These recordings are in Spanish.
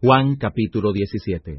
Juan capítulo 17.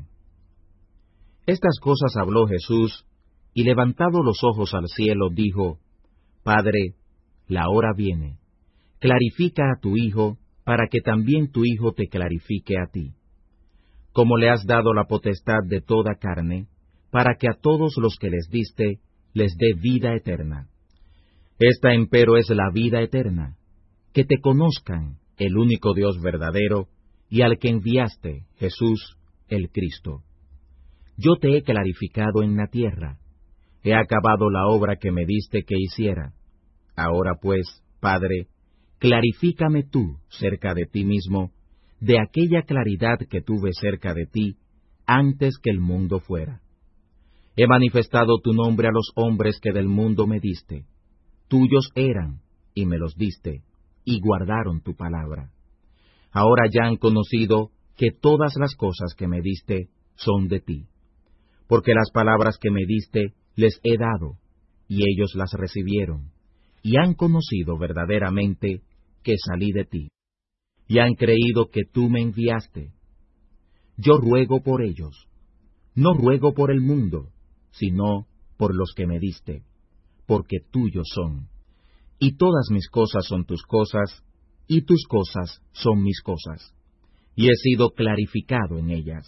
Estas cosas habló Jesús, y levantado los ojos al cielo, dijo: Padre, la hora viene. Clarifica a tu Hijo, para que también tu Hijo te clarifique a ti. Como le has dado la potestad de toda carne, para que a todos los que les diste, les dé vida eterna. Esta empero es la vida eterna, que te conozcan, el único Dios verdadero, y al que enviaste, Jesús, el Cristo. Yo te he clarificado en la tierra. He acabado la obra que me diste que hiciera. Ahora pues, Padre, clarifícame tú cerca de ti mismo, de aquella claridad que tuve cerca de ti, antes que el mundo fuera. He manifestado tu nombre a los hombres que del mundo me diste. Tuyos eran, y me los diste, y guardaron tu palabra. Ahora ya han conocido que todas las cosas que me diste son de ti. Porque las palabras que me diste les he dado, y ellos las recibieron, y han conocido verdaderamente que salí de ti, y han creído que tú me enviaste. Yo ruego por ellos, no ruego por el mundo, sino por los que me diste, porque tuyos son. Y todas mis cosas son tus cosas, y tus cosas son mis cosas, y he sido clarificado en ellas.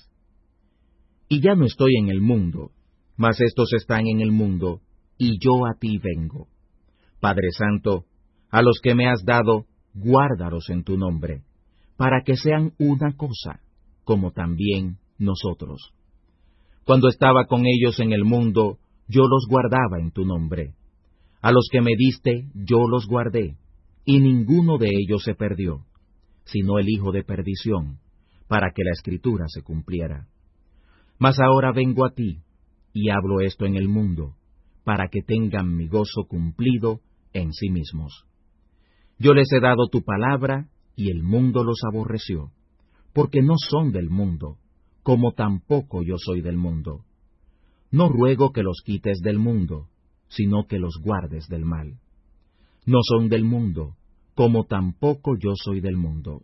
Y ya no estoy en el mundo, mas estos están en el mundo, y yo a ti vengo. Padre Santo, a los que me has dado, guárdalos en tu nombre, para que sean una cosa, como también nosotros. Cuando estaba con ellos en el mundo, yo los guardaba en tu nombre. A los que me diste, yo los guardé, y ninguno de ellos se perdió, sino el hijo de perdición, para que la Escritura se cumpliera. Mas ahora vengo a ti, y hablo esto en el mundo, para que tengan mi gozo cumplido en sí mismos. Yo les he dado tu palabra, y el mundo los aborreció, porque no son del mundo, como tampoco yo soy del mundo. No ruego que los quites del mundo, sino que los guardes del mal. No son del mundo, como tampoco yo soy del mundo.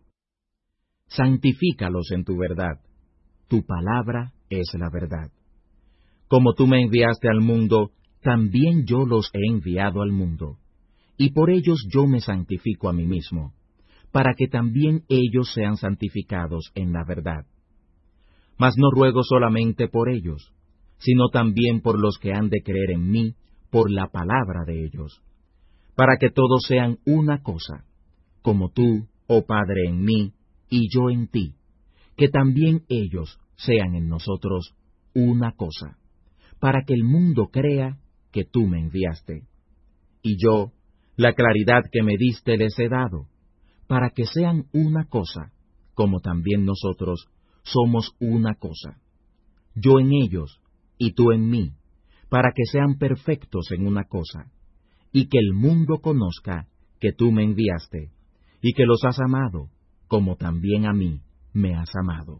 Santifícalos en tu verdad. Tu palabra es la verdad. Como tú me enviaste al mundo, también yo los he enviado al mundo, y por ellos yo me santifico a mí mismo, para que también ellos sean santificados en la verdad. Mas no ruego solamente por ellos, sino también por los que han de creer en mí por la palabra de ellos, para que todos sean una cosa, como tú, oh Padre, en mí, y yo en ti, que también ellos sean en nosotros una cosa, para que el mundo crea que tú me enviaste. Y yo, la claridad que me diste les he dado, para que sean una cosa, como también nosotros somos una cosa. Yo en ellos, y tú en mí, para que sean perfectos en una cosa, y que el mundo conozca que tú me enviaste, y que los has amado, como también a mí me has amado.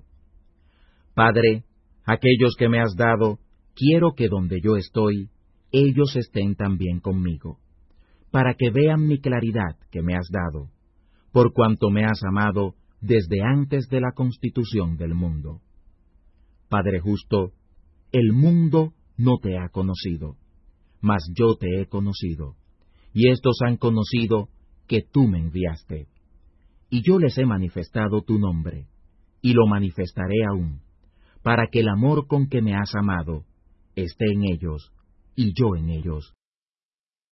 Padre, aquellos que me has dado, quiero que donde yo estoy, ellos estén también conmigo, para que vean mi claridad que me has dado, por cuanto me has amado desde antes de la constitución del mundo. Padre justo, el mundo no te ha conocido, mas yo te he conocido, y estos han conocido que tú me enviaste. Y yo les he manifestado tu nombre, y lo manifestaré aún, para que el amor con que me has amado esté en ellos, y yo en ellos,